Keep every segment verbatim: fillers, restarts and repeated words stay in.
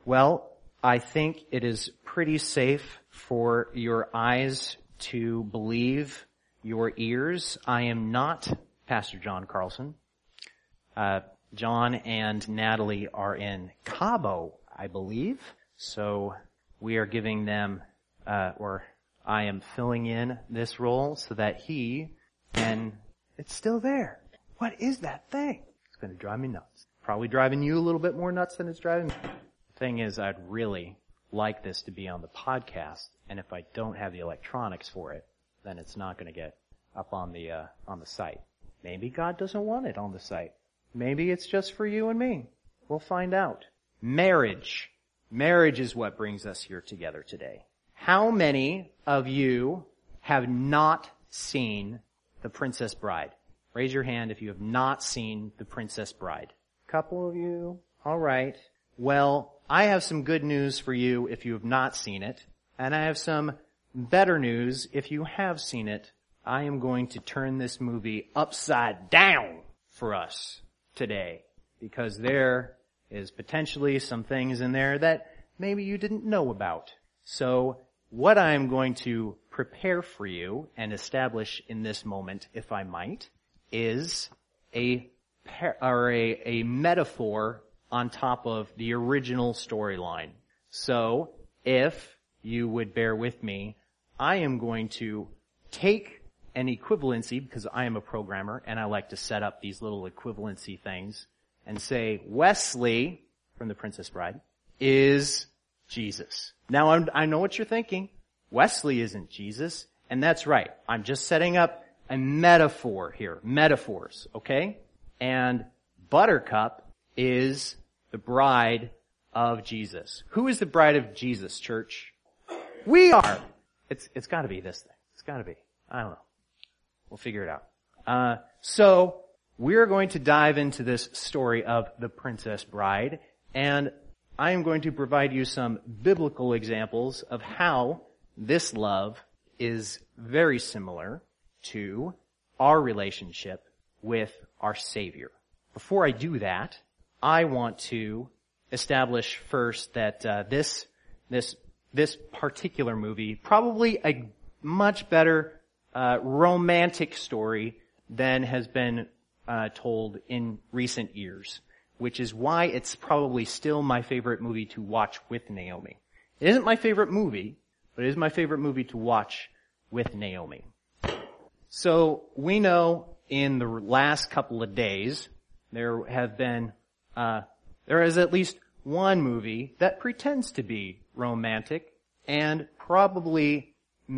Well, I think it is pretty safe for your eyes to believe your ears. I am not Pastor John Carlson. Uh, John and Natalie are in Cabo, I believe. So we are giving them, uh, or I am filling in this role so that he can, it's still there. What is that thing? It's going to drive me nuts. Probably driving you a little bit more nuts than it's driving me. The thing is, I'd really like this to be on the podcast, and if I don't have the electronics for it, then it's not going to get up on the, uh, on the site. Maybe God doesn't want it on the site. Maybe it's just for you and me. We'll find out. Marriage. Marriage is what brings us here together today. How many of you have not seen The Princess Bride? Raise your hand if you have not seen The Princess Bride. A couple of you. All right. Well, I have some good news for you if you have not seen it, and I have some better news if you have seen it. I am going to turn this movie upside down for us today, because there is potentially some things in there that maybe you didn't know about. So what I am going to prepare for you and establish in this moment, if I might, is a par- or a, a metaphor on top of the original storyline. So if you would bear with me, I am going to take an equivalency, because I am a programmer and I like to set up these little equivalency things, and say Wesley from The Princess Bride is Jesus. Now I'm, I know what you're thinking. Wesley isn't Jesus, and that's right. I'm just setting up a metaphor here. Metaphors, okay? And Buttercup is the bride of Jesus. Who is the bride of Jesus, church? We are. It's, it's gotta be this thing. It's gotta be. I don't know. We'll figure it out. Uh, so, we're going to dive into this story of the Princess Bride, and I am going to provide you some biblical examples of how this love is very similar to our relationship with our Savior. Before I do that, I want to establish first that uh, this this this particular movie, probably a much better uh, romantic story than has been uh, told in recent years, which is why it's probably still my favorite movie to watch with Naomi. It isn't my favorite movie, but it is my favorite movie to watch with Naomi. So we know in the last couple of days there have been, uh, there is at least one movie that pretends to be romantic and probably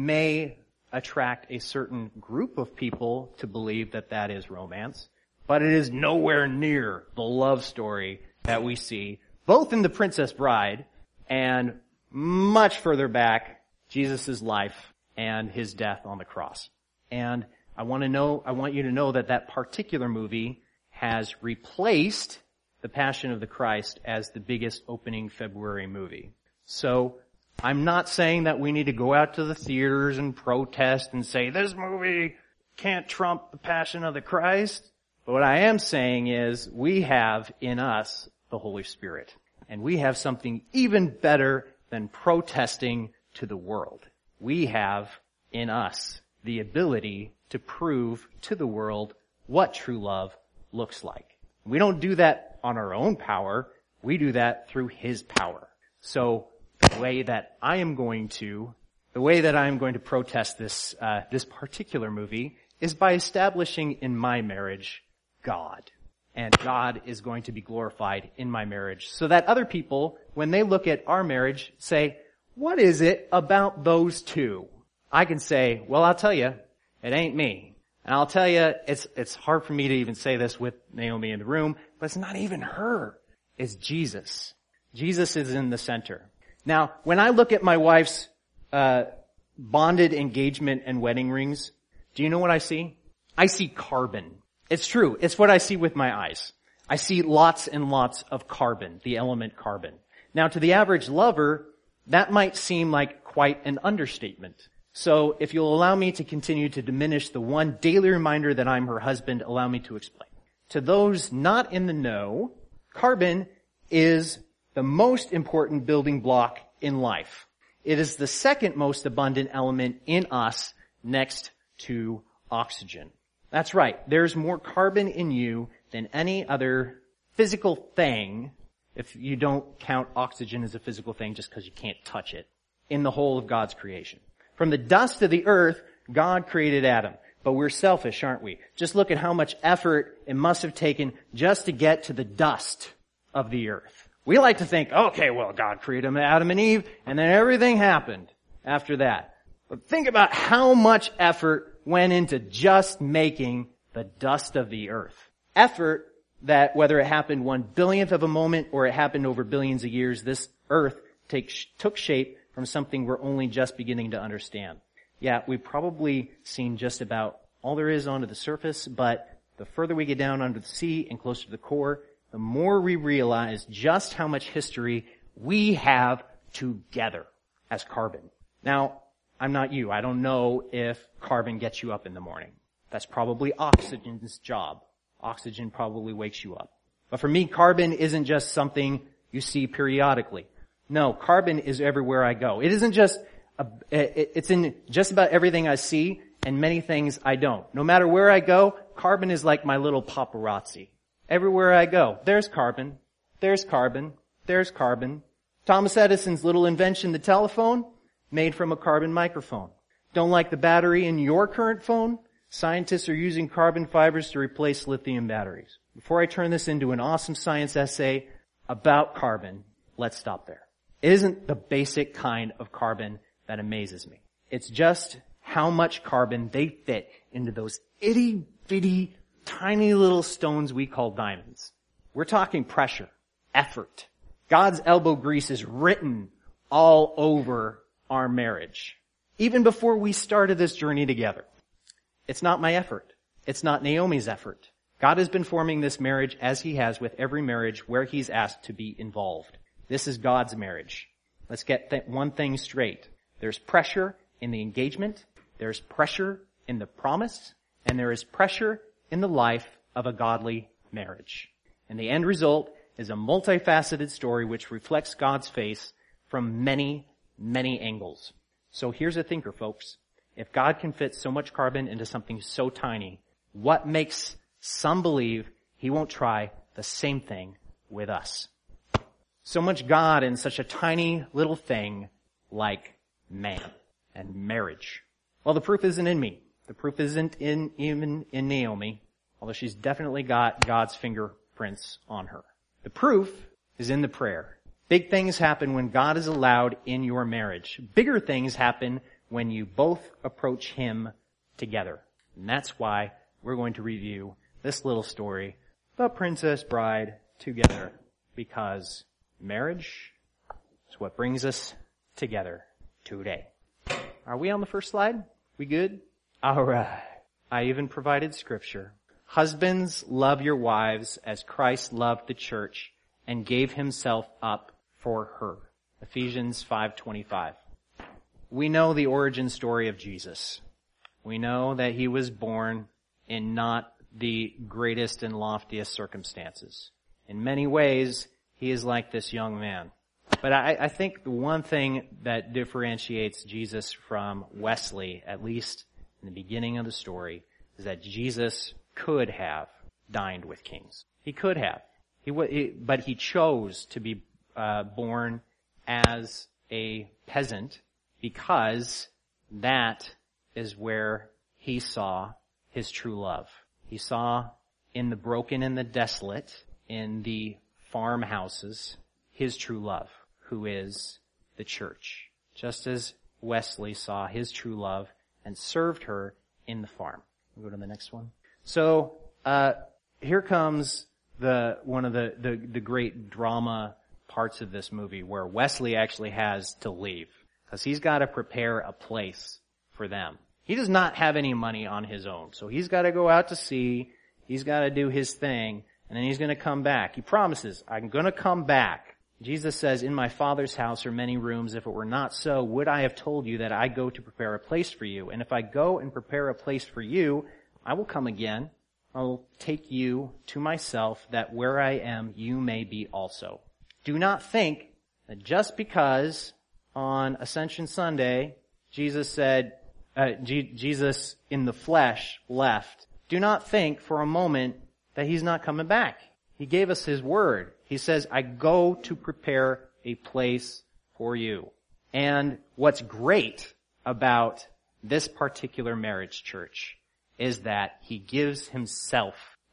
may attract a certain group of people to believe that that is romance, but it is nowhere near the love story that we see both in The Princess Bride and much further back, Jesus' life and his death on the cross. And I want to know, I want you to know that that particular movie has replaced The Passion of the Christ as the biggest opening February movie. So, I'm not saying that we need to go out to the theaters and protest and say, this movie can't trump The Passion of the Christ. But what I am saying is, we have in us the Holy Spirit. And we have something even better than protesting to the world. We have in us the ability to prove to the world what true love looks like. We don't do that on our own power. We do that through His power. So, the way that I am going to, the way that I am going to protest this, uh, this particular movie is by establishing in my marriage God. And God is going to be glorified in my marriage so that other people, when they look at our marriage, say, what is it about those two? I can say, well, I'll tell you, it ain't me. And I'll tell you, it's, it's hard for me to even say this with Naomi in the room, but it's not even her. It's Jesus. Jesus is in the center. Now, when I look at my wife's uh bonded engagement and wedding rings, do you know what I see? I see carbon. It's true. It's what I see with my eyes. I see lots and lots of carbon, the element carbon. Now, to the average lover, that might seem like quite an understatement. So, if you'll allow me to continue to diminish the one daily reminder that I'm her husband, allow me to explain. To those not in the know, carbon is the most important building block in life. It is the second most abundant element in us next to oxygen. That's right. There's more carbon in you than any other physical thing, if you don't count oxygen as a physical thing just because you can't touch it, in the whole of God's creation. From the dust of the earth, God created Adam. But we're selfish, aren't we? Just look at how much effort it must have taken just to get to the dust of the earth. We like to think, okay, well, God created Adam and Eve, and then everything happened after that. But think about how much effort went into just making the dust of the earth. Effort that, whether it happened one billionth of a moment or it happened over billions of years, this earth take, took shape from something we're only just beginning to understand. Yeah, we've probably seen just about all there is onto the surface, but the further we get down under the sea and closer to the core, the more we realize just how much history we have together as carbon. Now, I'm not you. I don't know if carbon gets you up in the morning. That's probably oxygen's job. Oxygen probably wakes you up. But for me, carbon isn't just something you see periodically. No, carbon is everywhere I go. It isn't just, a, it's in just about everything I see and many things I don't. No matter where I go, carbon is like my little paparazzi. Everywhere I go, there's carbon, there's carbon, there's carbon. Thomas Edison's little invention, the telephone, made from a carbon microphone. Don't like the battery in your current phone? Scientists are using carbon fibers to replace lithium batteries. Before I turn this into an awesome science essay about carbon, let's stop there. It isn't the basic kind of carbon that amazes me. It's just how much carbon they fit into those itty-bitty, tiny little stones we call diamonds. We're talking pressure, effort. God's elbow grease is written all over our marriage. Even before we started this journey together. It's not my effort. It's not Naomi's effort. God has been forming this marriage as he has with every marriage where he's asked to be involved. This is God's marriage. Let's get th- one thing straight. There's pressure in the engagement. There's pressure in the promise. And there is pressure in the life of a godly marriage. And the end result is a multifaceted story which reflects God's face from many, many angles. So here's a thinker, folks. If God can fit so much carbon into something so tiny, what makes some believe he won't try the same thing with us? So much God in such a tiny little thing like man and marriage. Well, the proof isn't in me. The proof isn't in even in Naomi, although she's definitely got God's fingerprints on her. The proof is in the prayer. Big things happen when God is allowed in your marriage. Bigger things happen when you both approach him together. And that's why we're going to review this little story, The Princess Bride Together, because marriage is what brings us together today. Are we on the first slide? We good? All right. I even provided scripture. Husbands, love your wives as Christ loved the church and gave himself up for her. Ephesians five twenty-five. We know the origin story of Jesus. We know that he was born in not the greatest and loftiest circumstances. In many ways, he is like this young man. But I, I think the one thing that differentiates Jesus from Wesley, at least in the beginning of the story, is that Jesus could have dined with kings. He could have. He, he but he chose to be uh, born as a peasant, because that is where he saw his true love. He saw in the broken and the desolate, in the farmhouses, his true love, who is the church. Just as Wesley saw his true love and served her in the farm. We'll go to the next one. So, uh, here comes the, one of the, the, the great drama parts of this movie where Wesley actually has to leave. Because he's got to prepare a place for them. He does not have any money on his own. So he's got to go out to sea. He's got to do his thing. And then he's going to come back. He promises, I'm going to come back. Jesus says, in my Father's house are many rooms. If it were not so, would I have told you that I go to prepare a place for you? And if I go and prepare a place for you, I will come again. I will take you to myself, that where I am, you may be also. Do not think that just because on Ascension Sunday, Jesus said, uh, G- Jesus in the flesh left, do not think for a moment that he's not coming back. He gave us his word. He says, I go to prepare a place for you. And what's great about this particular marriage church is that he gives himself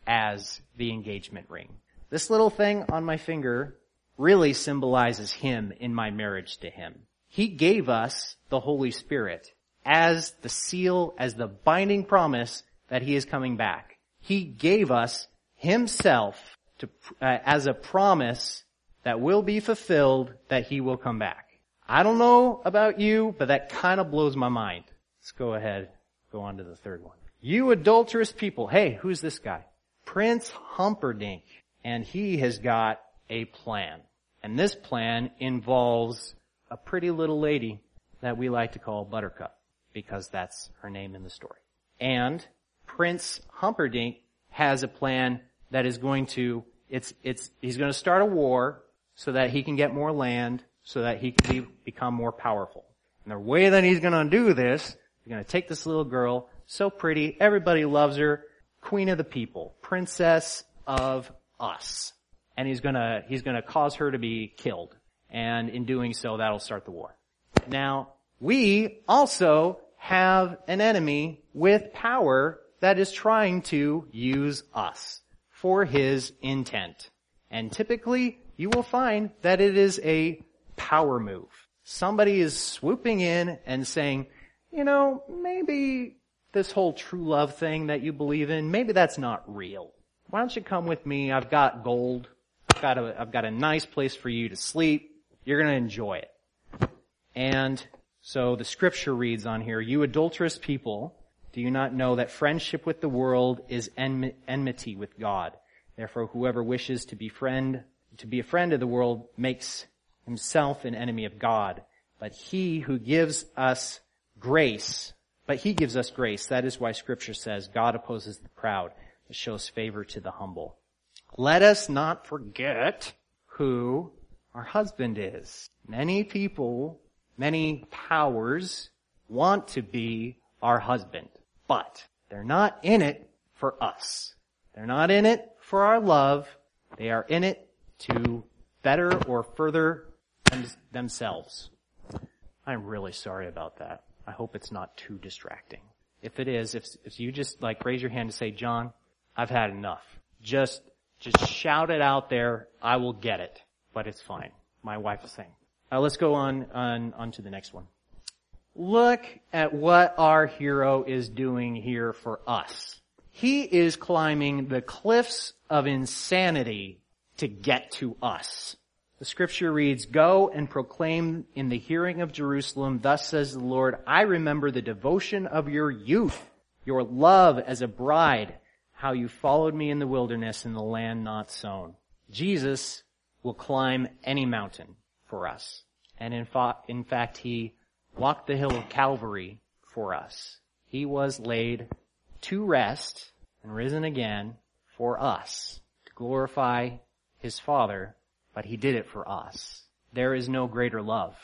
as the engagement ring. This little thing on my finger really symbolizes him in my marriage to him. He gave us the Holy Spirit as the seal, as the binding promise that he is coming back. He gave us himself to, uh, as a promise that will be fulfilled, that he will come back. I don't know about you, but that kind of blows my mind. Let's go ahead, go on to the third one. You adulterous people. Hey, who's this guy? Prince Humperdinck. And he has got a plan. And this plan involves a pretty little lady that we like to call Buttercup, because that's her name in the story. And Prince Humperdinck has a plan that is going to, it's, it's, he's going to start a war so that he can get more land, so that he can be, become more powerful. And the way that he's going to do this, he's going to take this little girl, so pretty, everybody loves her, queen of the people, princess of us. And he's going to, he's going to cause her to be killed. And in doing so, that'll start the war. Now, we also have an enemy with power that is trying to use us for his intent. And typically, you will find that it is a power move. Somebody is swooping in and saying, you know, maybe this whole true love thing that you believe in, maybe that's not real. Why don't you come with me? I've got gold. I've got a, I've got a nice place for you to sleep. You're going to enjoy it. And so the scripture reads on here, you adulterous people, do you not know that friendship with the world is enmity with God? Therefore, whoever wishes to be friend, to be a friend of the world makes himself an enemy of God. But he who gives us grace, but he gives us grace. That is why scripture says God opposes the proud, but shows favor to the humble. Let us not forget who our husband is. Many people, many powers want to be our husband, but they're not in it for us. They're not in it for our love. They are in it to better or further them- themselves. I'm really sorry about that. I hope it's not too distracting. If it is, if, if you just like raise your hand and say, John, I've had enough. Just, just shout it out there. I will get it. But it's fine. My wife is saying. Uh, let's go on, on, on to the next one. Look at what our hero is doing here for us. He is climbing the cliffs of insanity to get to us. The scripture reads, go and proclaim in the hearing of Jerusalem, thus says the Lord, I remember the devotion of your youth, your love as a bride, how you followed me in the wilderness in the land not sown. Jesus will climb any mountain for us. And in, fa- in fact, he walked the hill of Calvary for us. He was laid to rest and risen again for us to glorify his Father, but he did it for us. There is no greater love.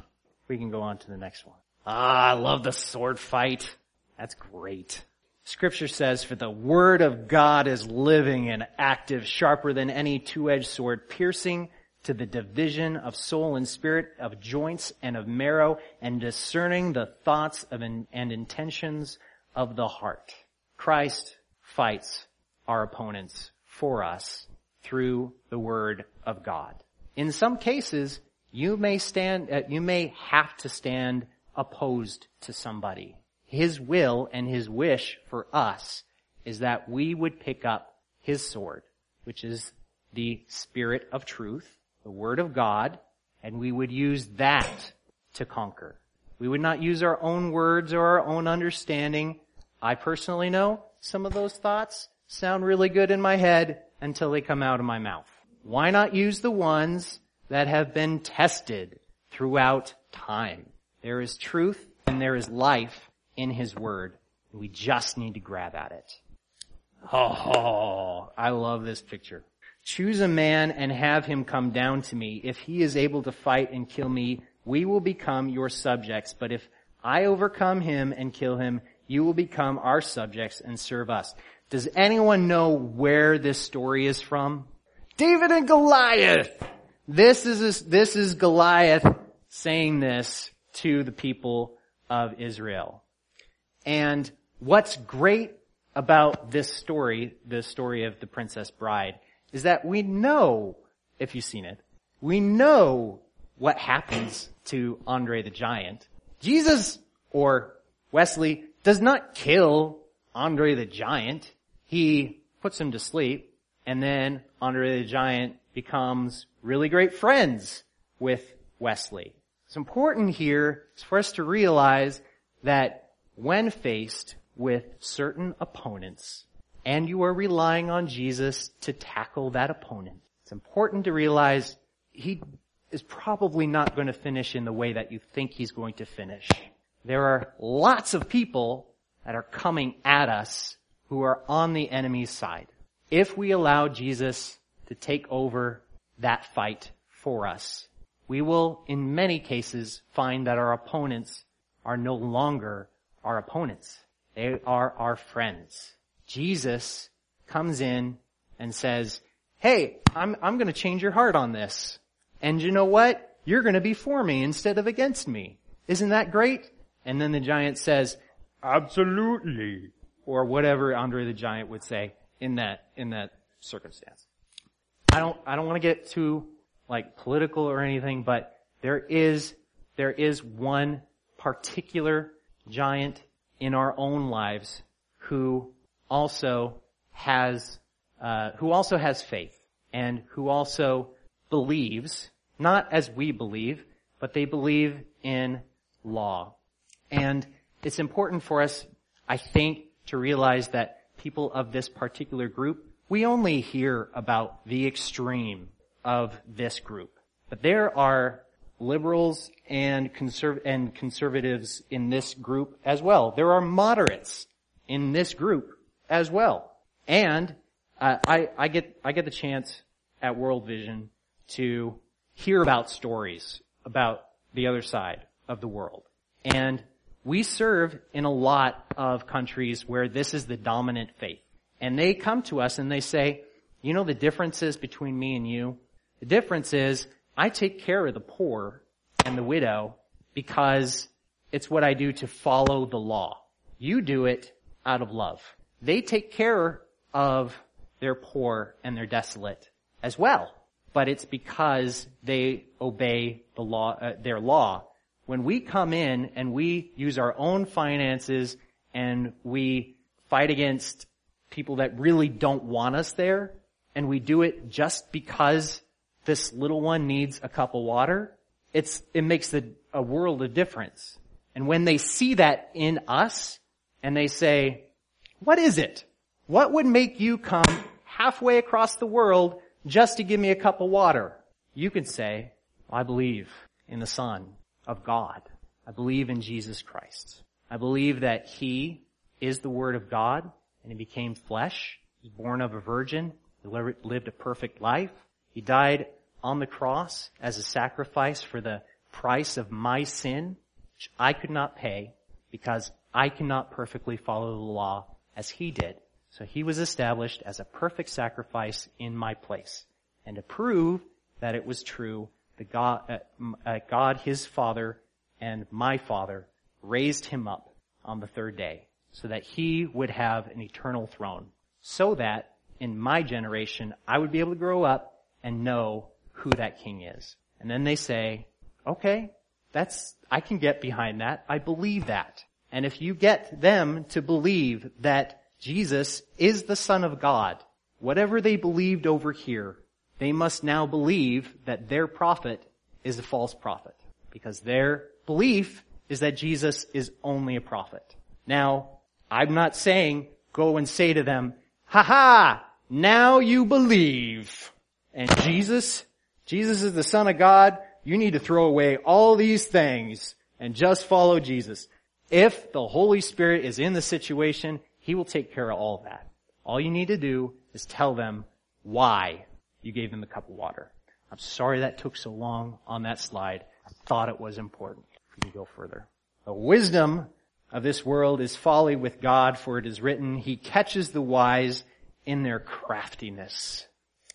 We can go on to the next one. Ah, I love the sword fight. That's great. Scripture says, for the word of God is living and active, sharper than any two-edged sword, piercing to the division of soul and spirit, of joints and of marrow, and discerning the thoughts of in, and intentions of the heart. Christ fights our opponents for us through the word of God. In some cases, you may stand, uh, you may have to stand opposed to somebody. His will and his wish for us is that we would pick up his sword, which is the Spirit of truth, the Word of God, and we would use that to conquer. We would not use our own words or our own understanding. I personally know some of those thoughts sound really good in my head until they come out of my mouth. Why not use the ones that have been tested throughout time? There is truth and there is life in his word. We just need to grab at it. Oh, I love this picture. Choose a man and have him come down to me. If he is able to fight and kill me, we will become your subjects. But if I overcome him and kill him, you will become our subjects and serve us. Does anyone know where this story is from? David and Goliath! This is, this is Goliath saying this to the people of Israel. And what's great about this story, the story of the Princess Bride, is that we know, if you've seen it, we know what happens to Andre the Giant. Jesus, or Wesley, does not kill Andre the Giant. He puts him to sleep, and then Andre the Giant becomes really great friends with Wesley. It's important here for us to realize that when faced with certain opponents, and you are relying on Jesus to tackle that opponent, it's important to realize he is probably not going to finish in the way that you think he's going to finish. There are lots of people that are coming at us who are on the enemy's side. If we allow Jesus to take over that fight for us, we will, in many cases, find that our opponents are no longer our opponents. They are our friends. Jesus comes in and says, hey, I'm, I'm going to change your heart on this. And you know what? You're going to be for me instead of against me. Isn't that great? And then the giant says, absolutely. Or whatever Andre the Giant would say in that, in that circumstance. I don't, I don't want to get too, like, political or anything, but there is, there is one particular giant in our own lives who also has, uh, who also has faith and who also believes, not as we believe, but they believe in law. And it's important for us, I think, to realize that people of this particular group, we only hear about the extreme of this group. But there are liberals and conserv- and conservatives in this group as well. There are moderates in this group as well. And uh, I, I get I get the chance at World Vision to hear about stories about the other side of the world. And we serve in a lot of countries where this is the dominant faith. And they come to us and they say, you know the differences between me and you? The difference is I take care of the poor and the widow because it's what I do to follow the law. You do it out of love. They take care of their poor and their desolate as well. But it's because they obey the law, uh, their law. When we come in and we use our own finances and we fight against people that really don't want us there, and we do it just because this little one needs a cup of water, it's, it makes a, a world of difference. And when they see that in us and they say, what is it? What would make you come halfway across the world just to give me a cup of water? You could say, I believe in the Son of God. I believe in Jesus Christ. I believe that He is the Word of God and He became flesh. He was born of a virgin. He lived a perfect life. He died on the cross as a sacrifice for the price of my sin, which I could not pay because I cannot perfectly follow the law as He did. So He was established as a perfect sacrifice in my place. And to prove that it was true, the God, uh, uh, God, His Father, and my Father raised Him up on the third day so that He would have an eternal throne, so that in my generation I would be able to grow up and know who that King is. And then they say, okay, that's, I can get behind that. I believe that. And if you get them to believe that Jesus is the Son of God, whatever they believed over here, they must now believe that their prophet is a false prophet, because their belief is that Jesus is only a prophet. Now, I'm not saying go and say to them, ha ha, now you believe. And Jesus, Jesus is the Son of God. You need to throw away all these things and just follow Jesus. If the Holy Spirit is in the situation, He will take care of all that. All you need to do is tell them why you gave them the cup of water. I'm sorry that took so long on that slide. I thought it was important. We can go further. The wisdom of this world is folly with God, for it is written, He catches the wise in their craftiness.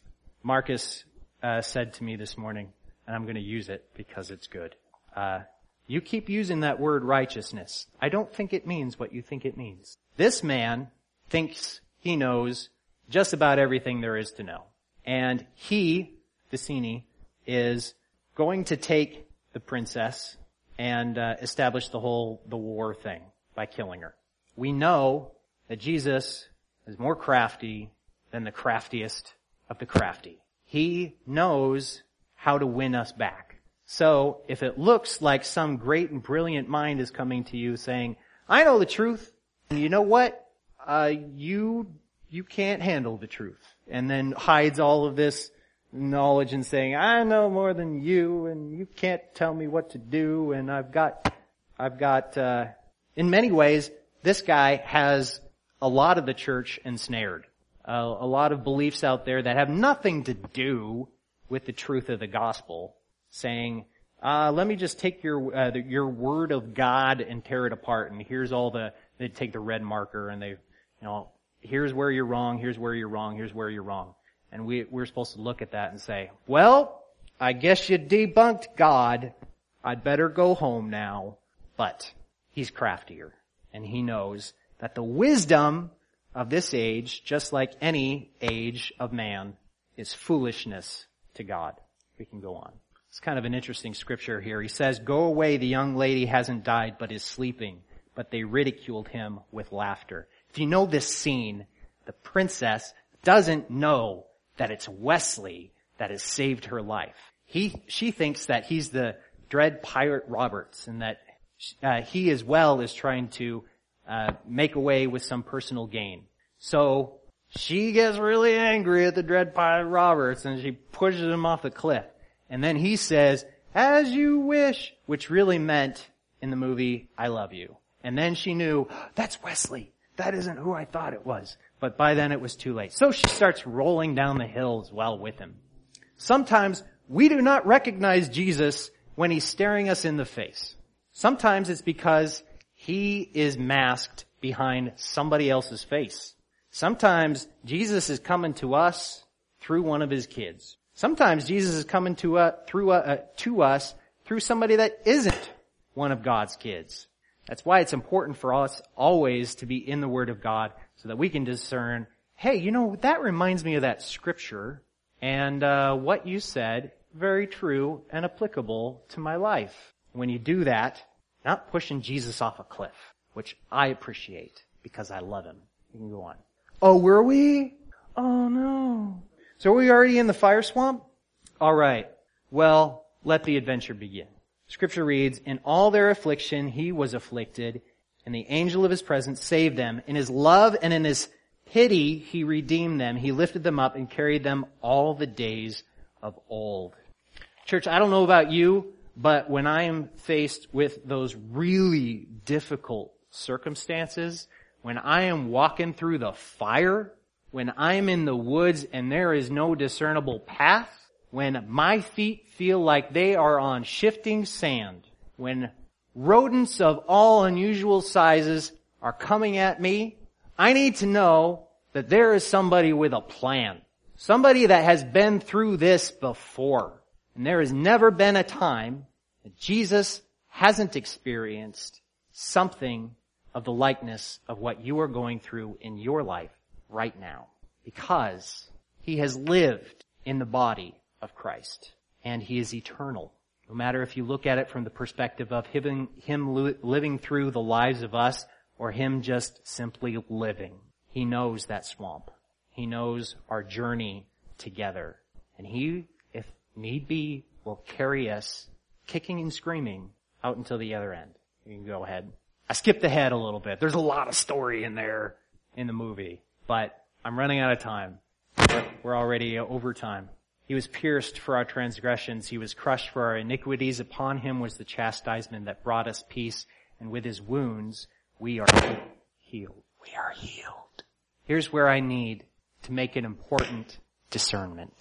Marcus uh, said to me this morning, and I'm going to use it because it's good. Uh, you keep using that word righteousness. I don't think it means what you think it means. This man thinks he knows just about everything there is to know. And he, Vicini, is going to take the princess and uh, establish the whole, the war thing by killing her. We know that Jesus is more crafty than the craftiest of the crafty. He knows how to win us back. So if it looks like some great and brilliant mind is coming to you saying, I know the truth, and you know what? Uh, you, you can't handle the truth. And then hides all of this knowledge and saying, I know more than you, and you can't tell me what to do, and I've got, I've got, uh, in many ways, this guy has a lot of the church ensnared. Uh, a lot of beliefs out there that have nothing to do with the truth of the gospel, saying, uh, let me just take your, uh, the, your word of God and tear it apart, and here's all the, they take the red marker and they, you know, here's where you're wrong, here's where you're wrong, here's where you're wrong. And we, we're supposed to look at that and say, well, I guess you debunked God. I'd better go home now. But he's craftier, and he knows that the wisdom of this age, just like any age of man, is foolishness to God. We can go on. It's kind of an interesting scripture here. He says, go away, the young lady hasn't died, but is sleeping. But they ridiculed him with laughter. If you know this scene, the princess doesn't know that it's Wesley that has saved her life. He, she thinks that he's the dread pirate Roberts, and that uh, he as well is trying to uh, make away with some personal gain. So she gets really angry at the dread pirate Roberts, and she pushes him off the cliff. And then he says, as you wish, which really meant in the movie, I love you. And then she knew, that's Wesley. That isn't who I thought it was. But by then it was too late. So she starts rolling down the hill as well with him. Sometimes we do not recognize Jesus when he's staring us in the face. Sometimes it's because he is masked behind somebody else's face. Sometimes Jesus is coming to us through one of his kids. Sometimes Jesus is coming to, uh, through, uh, to us through somebody that isn't one of God's kids. That's why it's important for us always to be in the Word of God so that we can discern, hey, you know, that reminds me of that scripture, and uh what you said, very true and applicable to my life. When you do that, not pushing Jesus off a cliff, which I appreciate because I love him. You can go on. Oh, were we? Oh, no. So are we already in the fire swamp? All right. Well, let the adventure begin. Scripture reads, in all their affliction he was afflicted, and the angel of his presence saved them. In his love and in his pity he redeemed them. He lifted them up and carried them all the days of old. Church, I don't know about you, but when I am faced with those really difficult circumstances, when I am walking through the fire, when I'm in the woods and there is no discernible path, when my feet feel like they are on shifting sand, when rodents of all unusual sizes are coming at me, I need to know that there is somebody with a plan. Somebody that has been through this before. And there has never been a time that Jesus hasn't experienced something of the likeness of what you are going through in your life right now. Because he has lived in the body of Christ. And he is eternal. No matter if you look at it from the perspective of him, him living through the lives of us or him just simply living. He knows that swamp. He knows our journey together. And he, if need be, will carry us kicking and screaming out until the other end. You can go ahead. I skipped ahead a little bit. There's a lot of story in there in the movie. But I'm running out of time. We're already over time. He was pierced for our transgressions. He was crushed for our iniquities. Upon him was the chastisement that brought us peace. And with his wounds, we are healed. We are healed. Here's where I need to make an important discernment.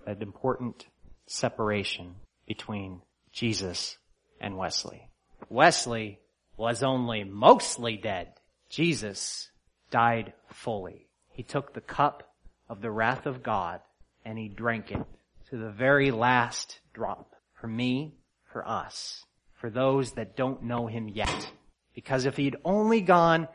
an important separation between Jesus and Wesley. Wesley was only mostly dead. Jesus died fully. He took the cup of the wrath of God and he drank it to the very last drop. For me, for us, for those that don't know him yet. Because if he'd only gone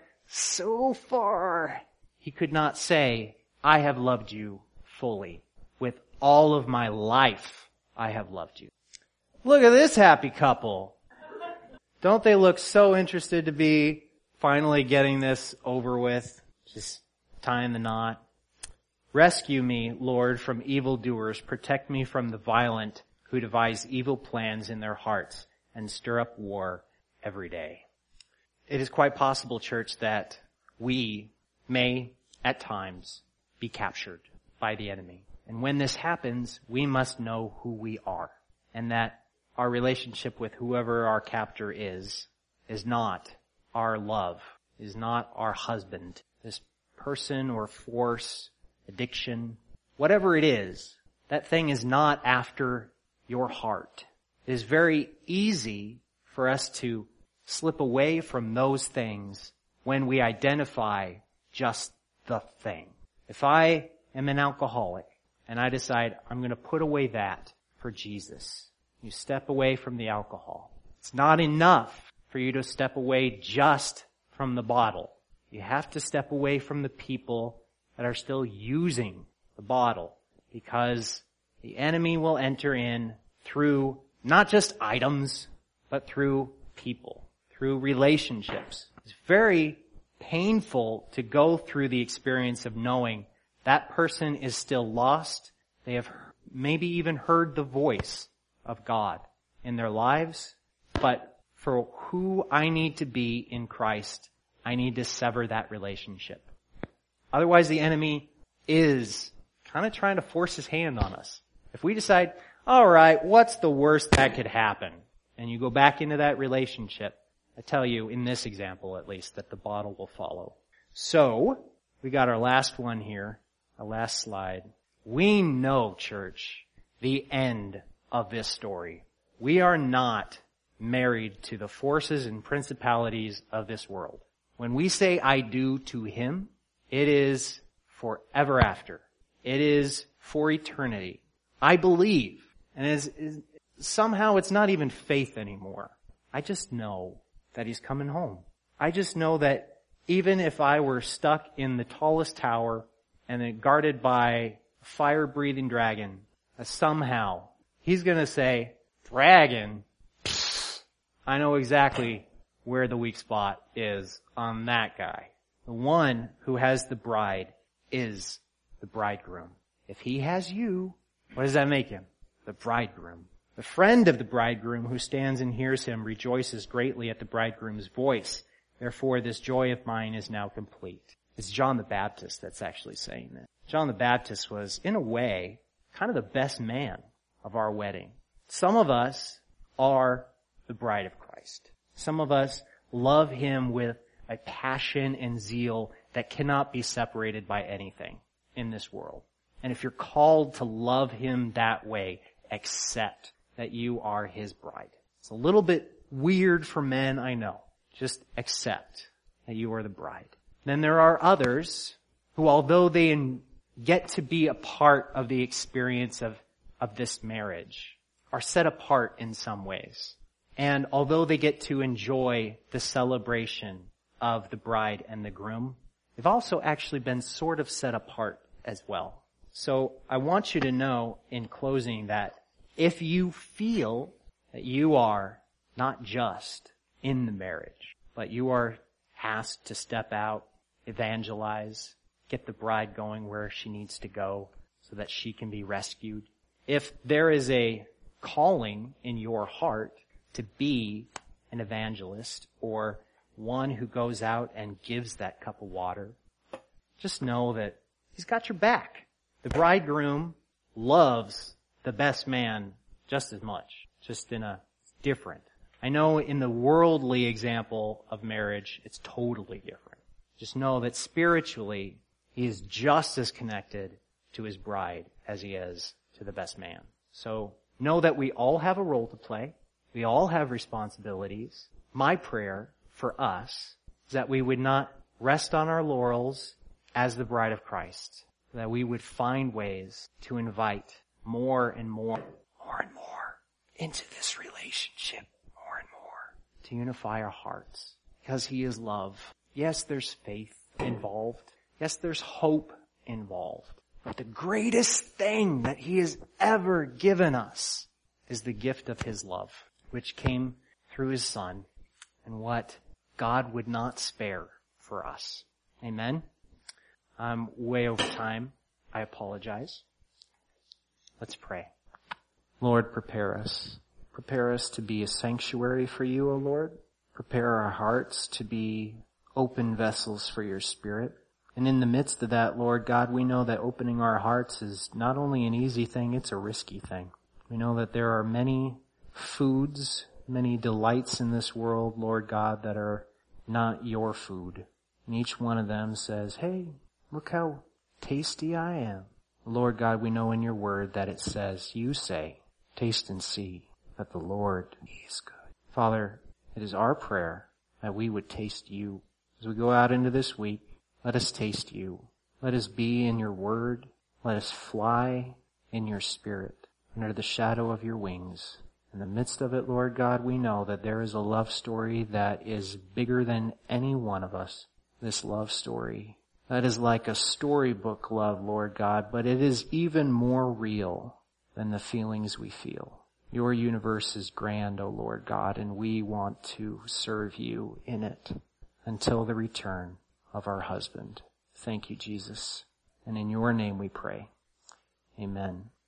so far, he could not say, I have loved you fully. With all of my life, I have loved you. Look at this happy couple. Don't they look so interested to be finally getting this over with? Just tying the knot. Rescue me, Lord, from evildoers. Protect me from the violent who devise evil plans in their hearts and stir up war every day. It is quite possible, church, that we may, at times, be captured by the enemy. And when this happens, we must know who we are. And that our relationship with whoever our captor is, is not our love, is not our husband. This person or force, addiction, whatever it is, that thing is not after your heart. It is very easy for us to slip away from those things when we identify just the thing. If I am an alcoholic and I decide I'm going to put away that for Jesus, you step away from the alcohol. It's not enough for you to step away just from the bottle. You have to step away from the people that are still using the bottle, because the enemy will enter in through not just items, but through people, through relationships. It's very painful to go through the experience of knowing that person is still lost. They have maybe even heard the voice of God in their lives, but for who I need to be in Christ, I need to sever that relationship. Otherwise, the enemy is kind of trying to force his hand on us. If we decide, all right, what's the worst that could happen? And you go back into that relationship, I tell you, in this example at least, that the bottle will follow. So, we got our last one here, our last slide. We know, church, the end of this story. We are not married to the forces and principalities of this world. When we say I do to him, it is forever after. It is for eternity. I believe, and is, is, somehow it's not even faith anymore. I just know that he's coming home. I just know that even if I were stuck in the tallest tower and then guarded by a fire-breathing dragon, uh, somehow he's going to say, dragon, pfft, I know exactly where the weak spot is on that guy. The one who has the bride is the bridegroom. If he has you, what does that make him? The bridegroom. The friend of the bridegroom who stands and hears him rejoices greatly at the bridegroom's voice. Therefore, this joy of mine is now complete. It's John the Baptist that's actually saying that. John the Baptist was, in a way, kind of the best man of our wedding. Some of us are the bride of Christ. Some of us love him with a passion and zeal that cannot be separated by anything in this world. And if you're called to love him that way, accept that you are his bride. It's a little bit weird for men, I know. Just accept that you are the bride. Then there are others who, although they get to be a part of the experience of, of this marriage, are set apart in some ways. And although they get to enjoy the celebration of the bride and the groom, they've also actually been sort of set apart as well. So I want you to know in closing that if you feel that you are not just in the marriage, but you are asked to step out, evangelize, get the bride going where she needs to go so that she can be rescued. If there is a calling in your heart to be an evangelist or one who goes out and gives that cup of water, just know that he's got your back. The bridegroom loves the best man just as much, just in a different. I know in the worldly example of marriage, it's totally different. Just know that spiritually, he is just as connected to his bride as he is to to the best man. So know that we all have a role to play. We all have responsibilities. My prayer for us is that we would not rest on our laurels as the bride of Christ, that we would find ways to invite more and more, more and more into this relationship, more and more, to unify our hearts, because he is love. Yes, there's faith involved. Yes, there's hope involved. But the greatest thing that he has ever given us is the gift of his love, which came through his Son, and what God would not spare for us. Amen? I'm way over time. I apologize. Let's pray. Lord, prepare us. Prepare us to be a sanctuary for you, O Lord. Prepare our hearts to be open vessels for your Spirit. And in the midst of that, Lord God, we know that opening our hearts is not only an easy thing, it's a risky thing. We know that there are many foods, many delights in this world, Lord God, that are not your food. And each one of them says, hey, look how tasty I am. Lord God, we know in your word that it says, you say, taste and see that the Lord is good. Father, it is our prayer that we would taste you. As we go out into this week, let us taste you. Let us be in your word. Let us fly in your Spirit under the shadow of your wings. In the midst of it, Lord God, we know that there is a love story that is bigger than any one of us. This love story that is like a storybook love, Lord God, but it is even more real than the feelings we feel. Your universe is grand, O Lord God, and we want to serve you in it until the return of our husband. Thank you, Jesus. And in your name we pray. Amen.